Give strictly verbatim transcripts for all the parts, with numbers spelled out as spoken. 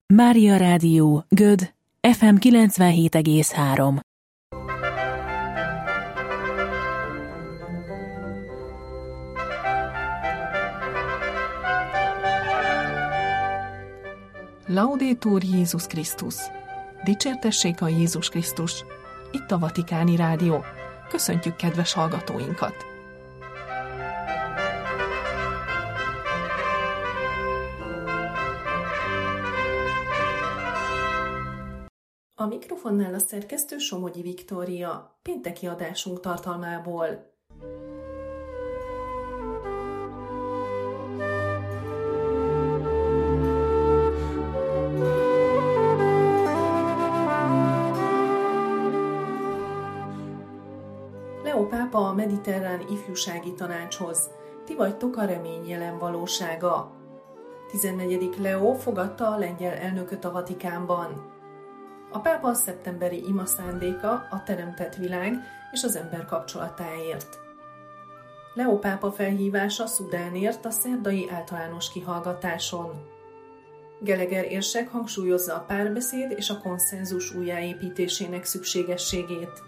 Mária Rádió, Göd, ef em kilencvenhét egész három. Laudetur Jézus Krisztus! Dicsértessék a Jézus Krisztus! Itt a Vatikáni Rádió. Köszöntjük kedves hallgatóinkat! A mikrofonnál a szerkesztő Somogyi Viktória, pénteki adásunk tartalmából. Leó pápa a mediterrán ifjúsági tanácshoz. Ti vagytok a remény jelen valósága. tizennegyedik Leó fogadta a lengyel elnököt a Vatikánban. A pápa szeptemberi ima szándéka a teremtett világ és az ember kapcsolatáért. Leó pápa felhívása Szudánért a szerdai általános kihallgatáson. Geleger érsek hangsúlyozza a párbeszéd és a konszenzus újjáépítésének szükségességét.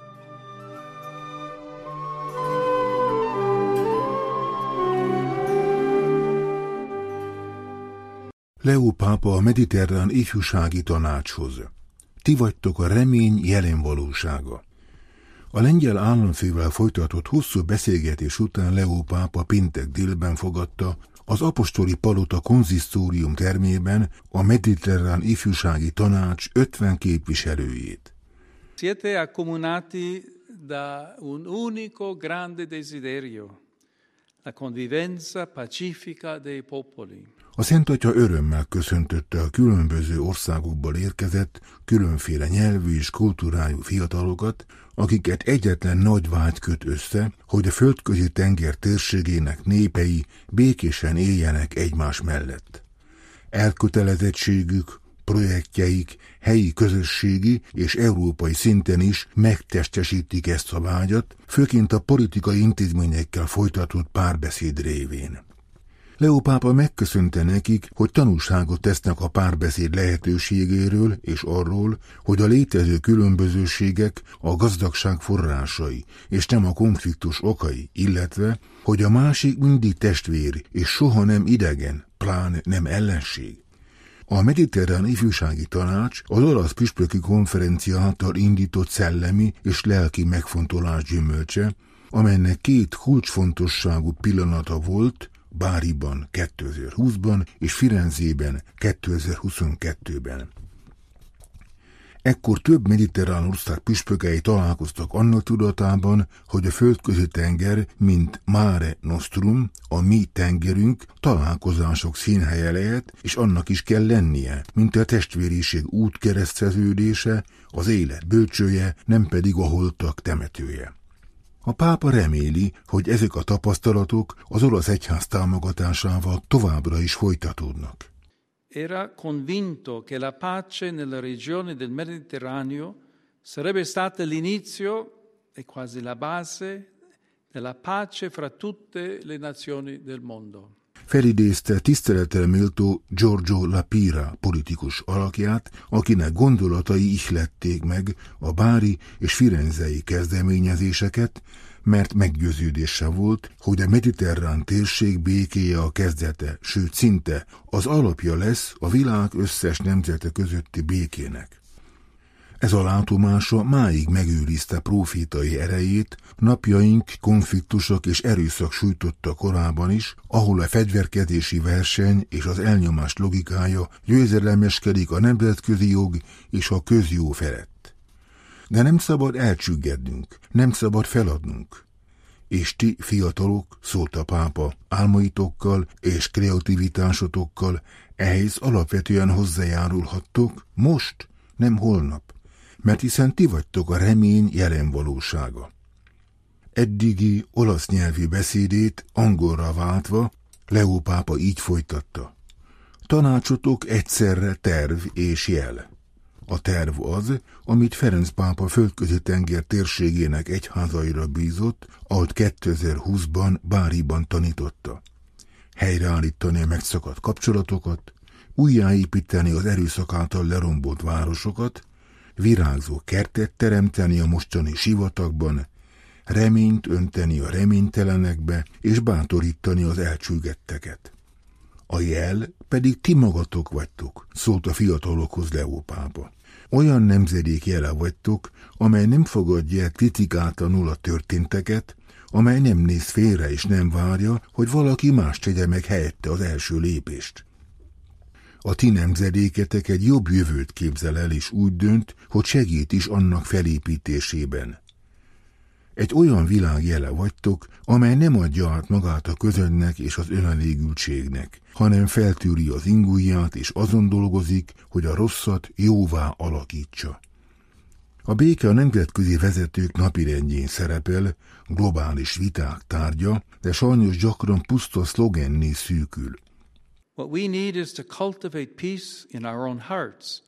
Leó pápa a mediterrán ifjúsági tanácshoz. Ti vagytok a remény jelen valósága. A lengyel államfővel folytatott hosszú beszélgetés után Leó pápa péntek délben fogadta az apostoli palota konzisztórium termében a mediterrán ifjúsági tanács ötven képviselőjét. Siete accomunati da un unico grande desiderio, la convivenza pacifica dei popoli. A Szent Atya örömmel köszöntötte a különböző országokból érkezett, különféle nyelvű és kultúrájú fiatalokat, akiket egyetlen nagy vágy köt össze, hogy a földközi tenger térségének népei békésen éljenek egymás mellett. Elkötelezettségük, projektjeik helyi közösségi és európai szinten is megtestesítik ezt a vágyat, főként a politikai intézményekkel folytatott párbeszéd révén. Leó pápa megköszönte nekik, hogy tanúságot tesznek a párbeszéd lehetőségéről és arról, hogy a létező különbözőségek a gazdagság forrásai, és nem a konfliktus okai, illetve, hogy a másik mindig testvér és soha nem idegen, pláne nem ellenség. A mediterrán ifjúsági tanács az olasz püspöki konferencia által indított szellemi és lelki megfontolás gyümölcse, amelynek két kulcsfontosságú pillanata volt, Báriban kétezer-húszban és Firenzében kétezer-huszonkettőben. Ekkor több mediterrán ország püspökei találkoztak annak tudatában, hogy a földközi tenger, mint Mare Nostrum, a mi tengerünk, találkozások színhelye lehet, és annak is kell lennie, mint a testvériség útkereszteződése, az élet bölcsője, nem pedig a holtak temetője. A pápa reméli, hogy ezek a tapasztalatok az olasz egyház támogatásával továbbra is folytatódnak. Era convinto che la pace nella regione del Mediterraneo sarebbe stata l'inizio e quasi la base della pace fra tutte le nazioni del mondo. Felidézte tiszteletre méltó Giorgio La Pira politikus alakját, akinek gondolatai ihlették meg a bári és firenzei kezdeményezéseket, mert meggyőződése volt, hogy a mediterrán térség békéje a kezdete, sőt szinte az alapja lesz a világ összes nemzete közötti békének. Ez a látomása máig megőrizte prófétai erejét, napjaink konfliktusok és erőszak sújtotta korában is, ahol a fegyverkezési verseny és az elnyomás logikája győzelemeskedik a nemzetközi jog és a közjó felett. De nem szabad elcsüggednünk, nem szabad feladnunk. És ti, fiatalok, szólt a pápa, álmaitokkal és kreativitásotokkal ehhez alapvetően hozzájárulhattok most, nem holnap, mert hiszen ti vagytok a remény jelen valósága. Eddigi olasz nyelvű beszédét angolra váltva Leó pápa így folytatta. Tanácsotok egyszerre terv és jel. A terv az, amit Ferenc pápa földközi tenger térségének egyházaira bízott, ahogy kétezer-húszban Báriban tanította. Helyreállítani a megszakadt kapcsolatokat, újjáépíteni az erőszak által lerombolt városokat, virágzó kertet teremteni a mostani sivatagban, reményt önteni a reménytelenekbe, és bátorítani az elcsüggetteket. A jel pedig ti magatok vagytok, szólt a fiatalokhoz Leó pápa. Olyan nemzedék jele vagytok, amely nem fogadja el kritikátlanul a történteket, amely nem néz félre és nem várja, hogy valaki más tegye meg helyette az első lépést. A ti nemzedéketek egy jobb jövőt képzel el, és úgy dönt, hogy segít is annak felépítésében. Egy olyan világ jele vagytok, amely nem adja át magát a közönnek és az önelégültségnek, hanem feltűri az ingujját, és azon dolgozik, hogy a rosszat jóvá alakítsa. A béke a nemzetközi vezetők napirendjén szerepel, globális viták tárgya, de sajnos gyakran puszta szlogenné szűkül. What we need is to cultivate peace in our own hearts,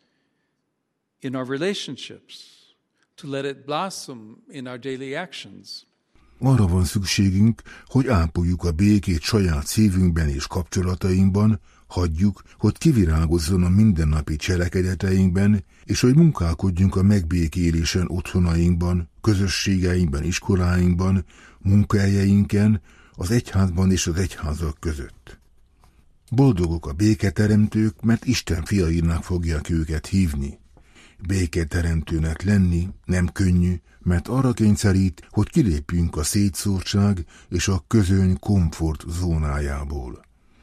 in our relationships, to let it blossom in our daily actions. Arra van szükségünk, hogy ápoljuk a békét saját szívünkben és kapcsolatainkban, hagyjuk, hogy kivirágozzon a mindennapi cselekedeteinkben, és hogy munkálkodjunk a megbékélésen otthonainkban, közösségeinkben, iskoláinkban, munkahelyeinken, az egyházban és az egyházak között. Boldogok a béketeremtők, mert Isten fiainak fogják őket hívni. Béketeremtőnek lenni nem könnyű, mert arra kényszerít, hogy kilépjünk a szétszórtság és a közöny komfort zónájából.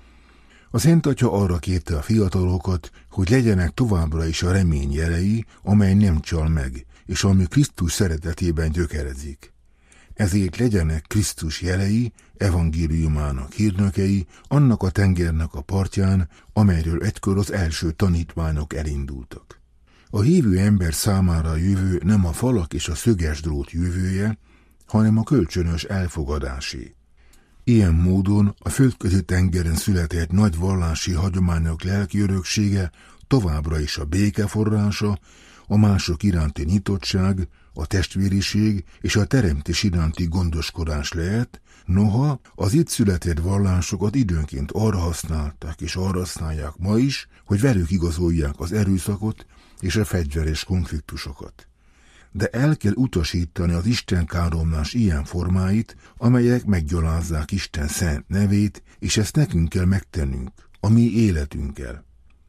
A Szent Atya arra kérte a fiatalokat, hogy legyenek továbbra is a remény jelei, amely nem csal meg, és ami Krisztus szeretetében gyökerezik. Ezért legyenek Krisztus jelei, evangéliumának hírnökei, annak a tengernek a partján, amelyről egykor az első tanítványok elindultak. A hívő ember számára a jövő nem a falak és a szöges drót jövője, hanem a kölcsönös elfogadásé. Ilyen módon a földközi tengeren született nagy vallási hagyományok lelki öröksége továbbra is a béke forrása, a mások iránti nyitottság, a testvériség és a teremtés iránti gondoskodás lehet, noha az itt született vallásokat időnként arra használták és arra használják ma is, hogy velük igazolják az erőszakot és a fegyveres konfliktusokat. De el kell utasítani az istenkáromlás ilyen formáit, amelyek meggyalázzák Isten szent nevét, és ezt nekünk kell megtennünk, a mi életünkkel.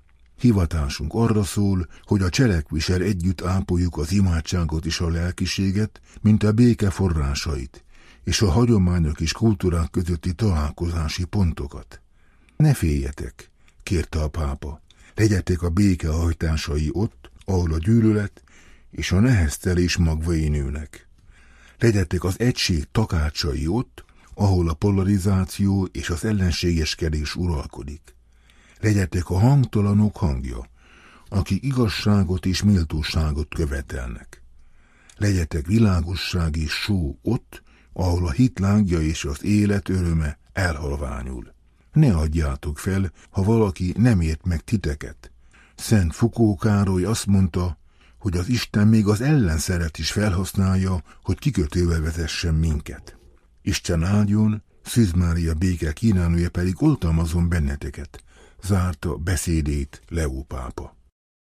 Hivatásunk arra szól, hogy a cselekvéssel együtt ápoljuk az imádságot és a lelkiséget, mint a béke forrásait, és a hagyományok és kultúrák közötti találkozási pontokat. Ne féljetek, kérte a pápa, legyetek a béke hajtásai ott, ahol a gyűlölet és a neheztelés magvai nőnek. Legyetek az egység takácsai ott, ahol a polarizáció és az ellenségeskedés uralkodik. Legyetek a hangtalanok hangja, akik igazságot és méltóságot követelnek. Legyetek világosság és só ott, ahol a hit lángja és az élet öröme elhalványul. Ne adjátok fel, ha valaki nem ért meg titeket. Szent Fukó Károly azt mondta, hogy az Isten még az ellenszeret is felhasználja, hogy kikötővel vezessen minket. Isten áldjon, Szűz Mária béke kínálója pedig oltalmazon benneteket, zárta beszédét Leó pápa.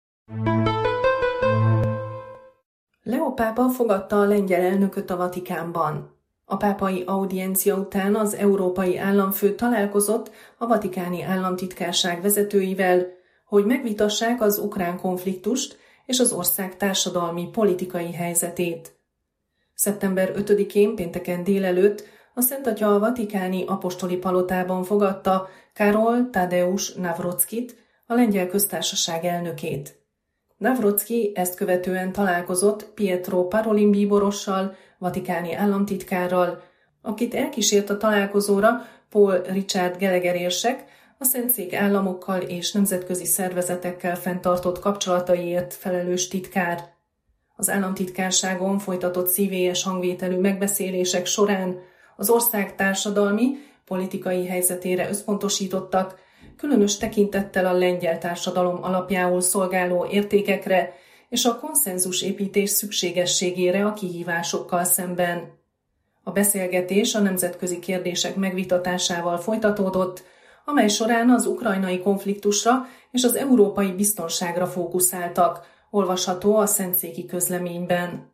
Leó pápa fogadta a lengyel elnököt a Vatikánban. A pápai audiencia után az európai államfő találkozott a vatikáni államtitkárság vezetőivel, hogy megvitassák az ukrán konfliktust és az ország társadalmi politikai helyzetét. szeptember ötödikén pénteken délelőtt a Szent Atya a vatikáni apostoli palotában fogadta Karol Tadeusz Nawrockit, a lengyel köztársaság elnökét. Nawrocki ezt követően találkozott Pietro Parolin bíborossal, vatikáni államtitkárral, akit elkísért a találkozóra Paul Richard Gallagher érsek, a Szentszék államokkal és nemzetközi szervezetekkel fenntartott kapcsolataiért felelős titkár. Az államtitkárságon folytatott szívélyes hangvételű megbeszélések során az ország társadalmi, politikai helyzetére összpontosítottak, különös tekintettel a lengyel társadalom alapjául szolgáló értékekre és a konszenzusépítés szükségességére a kihívásokkal szemben. A beszélgetés a nemzetközi kérdések megvitatásával folytatódott, amely során az ukrajnai konfliktusra és az európai biztonságra fókuszáltak, olvasható a szentszéki közleményben.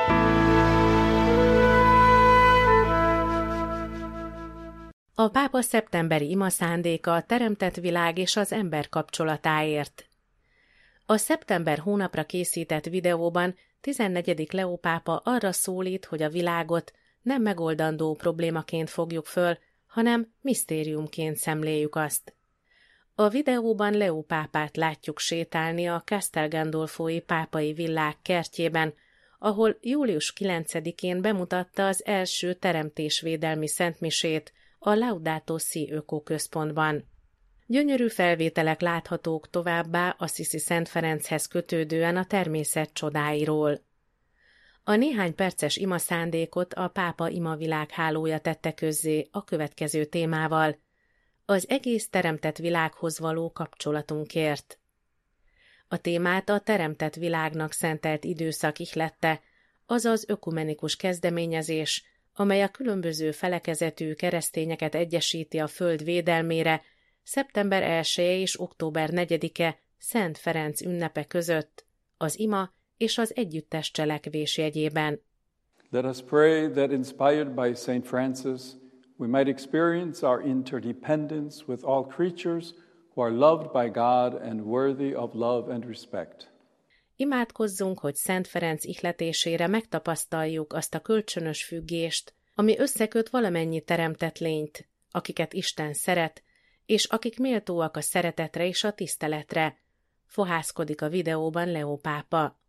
A pápa szeptemberi imaszándéka a teremtett világ és az ember kapcsolatáért. A szeptember hónapra készített videóban tizennegyedik Leó pápa arra szólít, hogy a világot nem megoldandó problémaként fogjuk föl, hanem misztériumként szemléljük azt. A videóban Leó pápát látjuk sétálni a Castel Gandolfoi pápai villák kertjében, ahol július kilencedikén bemutatta az első teremtésvédelmi szentmisét a Laudato Si ökoközpontban. Gyönyörű felvételek láthatók továbbá Assisi Szent Ferenchez kötődően a természet csodáiról. A néhány perces imaszándékot a pápa imavilághálója tette közzé a következő témával: az egész teremtett világhoz való kapcsolatunkért. A témát a teremtett világnak szentelt időszak ihlette, azaz ökumenikus kezdeményezés, amely a különböző felekezetű keresztényeket egyesíti a föld védelmére, szeptember elseje és október negyedike Szent Ferenc ünnepe között, az ima és az együttes cselekvés jegyében. Let us pray that inspired by Saint Francis, we might experience our interdependence with all creatures who are loved by God and worthy of love and respect. Imádkozzunk, hogy Szent Ferenc ihletésére megtapasztaljuk azt a kölcsönös függést, ami összeköt valamennyi teremtett lényt, akiket Isten szeret, és akik méltóak a szeretetre és a tiszteletre, fohászkodik a videóban Leó pápa.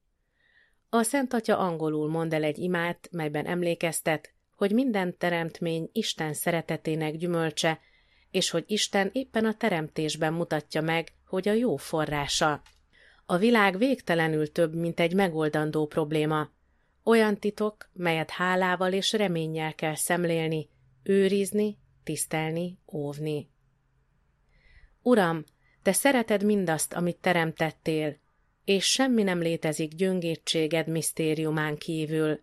A Szent Atya angolul mond el egy imát, melyben emlékeztet, hogy minden teremtmény Isten szeretetének gyümölcse, és hogy Isten éppen a teremtésben mutatja meg, hogy a jó forrása. A világ végtelenül több, mint egy megoldandó probléma. Olyan titok, melyet hálával és reménnyel kell szemlélni, őrizni, tisztelni, óvni. Uram, te szereted mindazt, amit teremtettél, és semmi nem létezik gyöngétséged misztériumán kívül.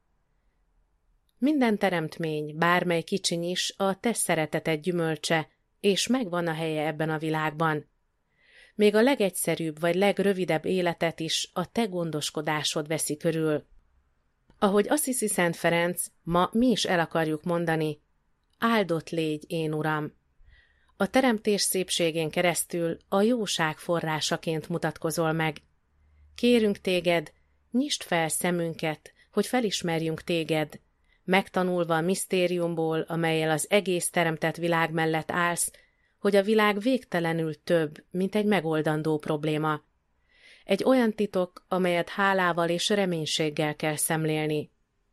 Minden teremtmény, bármely kicsiny is, a te szereteted gyümölcse, és megvan a helye ebben a világban. Még a legegyszerűbb vagy legrövidebb életet is a te gondoskodásod veszi körül. Ahogy Assisi Szent Ferenc, ma mi is el akarjuk mondani: áldott légy, én Uram! A teremtés szépségén keresztül a jóság forrásaként mutatkozol meg. Kérünk téged, nyisd fel szemünket, hogy felismerjünk téged, megtanulva a misztériumból, amellyel az egész teremtett világ mellett állsz, hogy a világ végtelenül több, mint egy megoldandó probléma. Egy olyan titok, amelyet hálával és reménységgel kell szemlélni.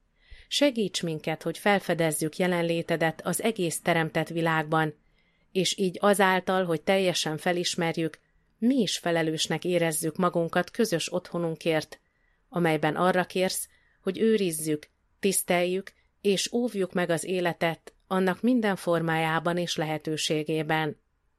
Segíts minket, hogy felfedezzük jelenlétedet az egész teremtett világban, és így azáltal, hogy teljesen felismerjük, mi is felelősnek érezzük magunkat közös otthonunkért, amelyben arra kérsz, hogy őrizzük, tiszteljük és óvjuk meg az életet annak minden formájában és lehetőségében.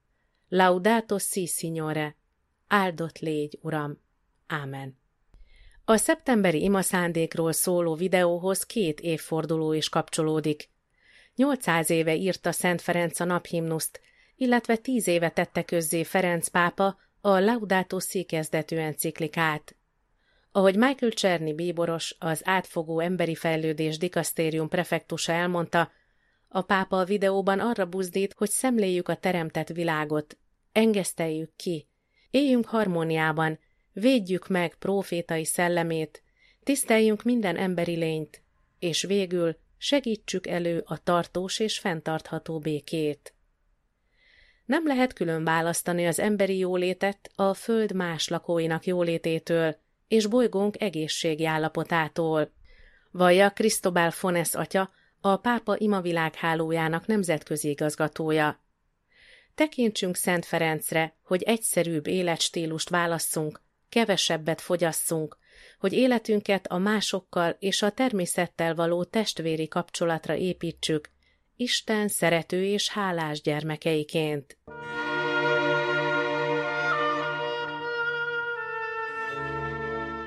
Laudato si, Signore! Áldott légy, Uram! Ámen. A szeptemberi imaszándékról szóló videóhoz két évforduló is kapcsolódik. nyolcszáz éve írta Szent Ferenc a naphimnuszt, illetve tíz éve tette közzé Ferenc pápa a Laudato Si kezdetű enciklikát. Ahogy Michael Czerny bíboros, az átfogó emberi fejlődés dikasztérium prefektusa elmondta, a pápa a videóban arra buzdít, hogy szemléljük a teremtett világot, engeszteljük ki, éljünk harmóniában, védjük meg prófétai szellemét, tiszteljünk minden emberi lényt, és végül segítsük elő a tartós és fenntartható békét. Nem lehet külön választani az emberi jólétet a föld más lakóinak jólététől és bolygónk egészségi állapotától, vallja Cristobal Fones atya, a pápa imavilághálójának nemzetközi igazgatója. Tekintsünk Szent Ferencre, hogy egyszerűbb életstílust válasszunk, kevesebbet fogyasszunk, hogy életünket a másokkal és a természettel való testvéri kapcsolatra építsük, Isten szerető és hálás gyermekeiként.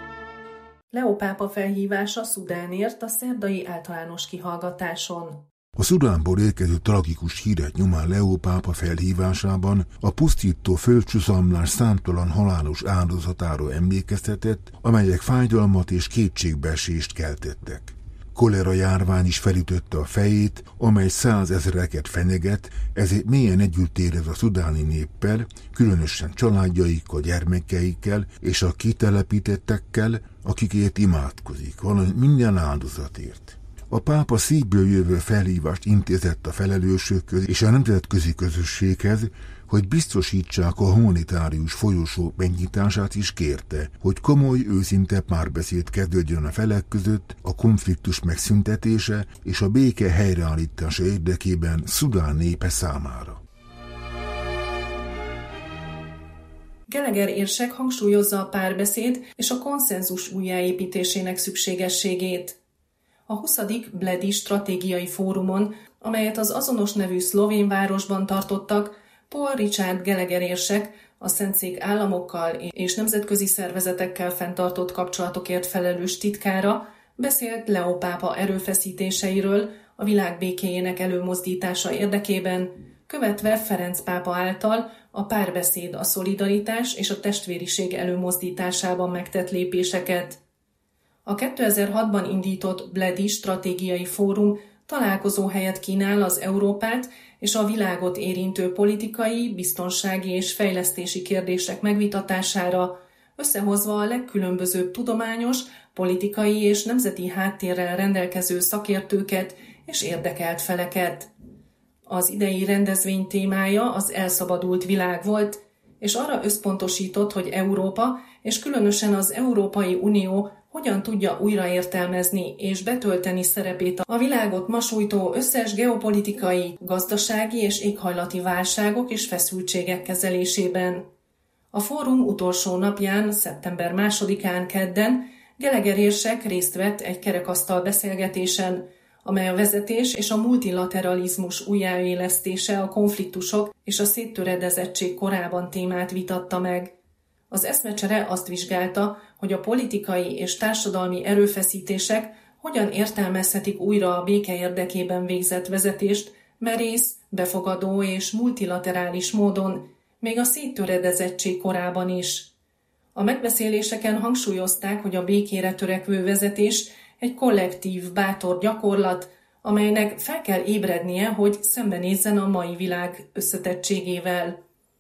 Leó pápa felhívása Szudánért a szerdai általános kihallgatáson. A Szudánból érkező tragikus hírek nyomán Leó pápa felhívásában a pusztító földcsuszamlás számtalan halálos áldozatára emlékeztetett, amelyek fájdalmat és kétségbeesést keltettek. Kolera járvány is felütötte a fejét, amely százezreket fenyeget, ezért mélyen együtt érez a szudáni néppel, különösen családjaikkal, gyermekeikkel és a kitelepítettekkel, akikért imádkozik, valamint minden áldozatért. A pápa szívből jövő felhívást intézett a felelősökhöz és a nemzetközi közösséghez, hogy biztosítsák a humanitárius folyosó megnyitását, is kérte, hogy komoly, őszinte párbeszéd kezdődjön a felek között a konfliktus megszüntetése és a béke helyreállítása érdekében Szudán népe számára. Gallagher érsek hangsúlyozza a párbeszéd és a konszenzus újjáépítésének szükségességét. A huszadik Bledi stratégiai fórumon, amelyet az azonos nevű szlovén városban tartottak, Paul Richard Gallagher érsek, a Szentszék államokkal és nemzetközi szervezetekkel fenntartott kapcsolatokért felelős titkára beszélt Leó pápa erőfeszítéseiről a világ békéjének előmozdítása érdekében, követve Ferenc pápa által a párbeszéd, a szolidaritás és a testvériség előmozdításában megtett lépéseket. A kétezer-hatban indított Bledi stratégiai fórum találkozó helyet kínál az Európát és a világot érintő politikai, biztonsági és fejlesztési kérdések megvitatására, összehozva a legkülönbözőbb tudományos, politikai és nemzeti háttérrel rendelkező szakértőket és érdekelt feleket. Az idei rendezvény témája az elszabadult világ volt, és arra összpontosított, hogy Európa, és különösen az Európai Unió hogyan tudja újraértelmezni és betölteni szerepét a világot ma sújtó összes geopolitikai, gazdasági és éghajlati válságok és feszültségek kezelésében. A fórum utolsó napján, szeptember másodikán kedden Gallagher érsek részt vett egy kerekasztal beszélgetésen, amely a vezetés és a multilateralizmus újjáélesztése a konfliktusok és a széttöredezettség korában témát vitatta meg. Az eszmecsere azt vizsgálta, hogy a politikai és társadalmi erőfeszítések hogyan értelmezhetik újra a béke érdekében végzett vezetést merész, befogadó és multilaterális módon, még a széttöredezettség korában is. A megbeszéléseken hangsúlyozták, hogy a békére törekvő vezetés egy kollektív, bátor gyakorlat, amelynek fel kell ébrednie, hogy szembenézzen a mai világ összetettségével.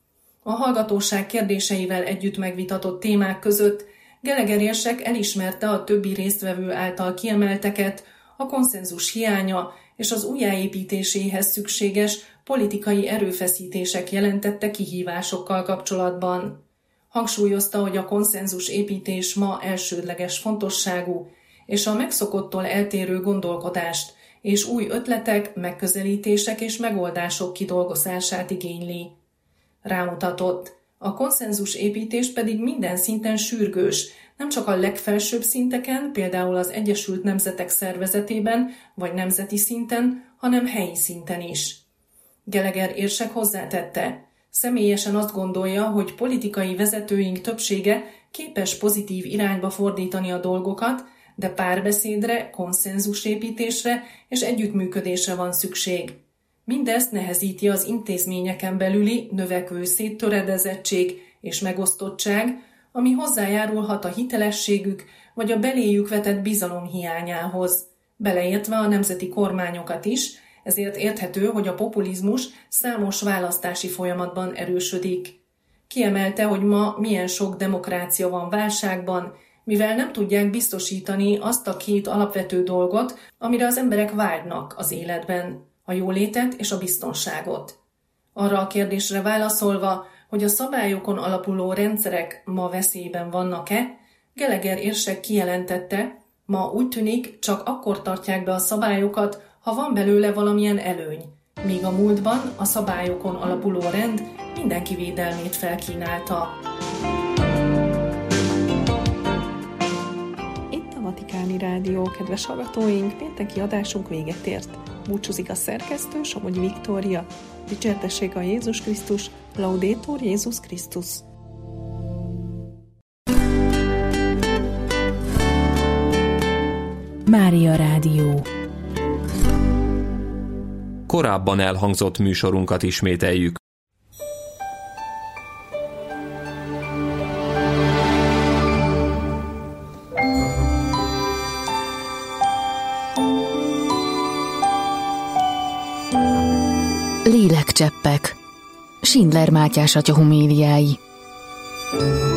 A hallgatóság kérdéseivel együtt megvitatott témák között Gallagher érsek elismerte a többi résztvevő által kiemelteket, a konszenzus hiánya és az újjáépítéséhez szükséges politikai erőfeszítések jelentette kihívásokkal kapcsolatban. Hangsúlyozta, hogy a konszenzus építés ma elsődleges fontosságú, és a megszokottól eltérő gondolkodást és új ötletek, megközelítések és megoldások kidolgozását igényli. Rámutatott, a konszenzus építés pedig minden szinten sürgős, nem csak a legfelsőbb szinteken, például az Egyesült Nemzetek Szervezetében vagy nemzeti szinten, hanem helyi szinten is. Gallagher érsek hozzátette, személyesen azt gondolja, hogy politikai vezetőink többsége képes pozitív irányba fordítani a dolgokat, de párbeszédre, konszenzusépítésre és együttműködésre van szükség. Mindezt nehezíti az intézményeken belüli növekvő széttöredezettség és megosztottság, ami hozzájárulhat a hitelességük vagy a beléjük vetett bizalom hiányához, beleértve a nemzeti kormányokat is, ezért érthető, hogy a populizmus számos választási folyamatban erősödik. Kiemelte, hogy ma milyen sok demokrácia van válságban, mivel nem tudják biztosítani azt a két alapvető dolgot, amire az emberek vágynak az életben, a jólétet és a biztonságot. Arra a kérdésre válaszolva, hogy a szabályokon alapuló rendszerek ma veszélyben vannak-e, Gallagher érsek kijelentette, ma úgy tűnik, csak akkor tartják be a szabályokat, ha van belőle valamilyen előny, míg a múltban a szabályokon alapuló rend mindenki védelmét felkínálta. Itt a Vatikáni Rádió, kedves hallgatóink, pénteki adásunk véget ért. Búcsúzik a szerkesztő, Somogyi Viktória. Dicsértessék a Jézus Krisztus, Laudetur Jézus Krisztus. Mária Rádió. korábban elhangzott műsorunkat ismételjük. Lélekcseppek. Schindler Mátyás atya homéliái.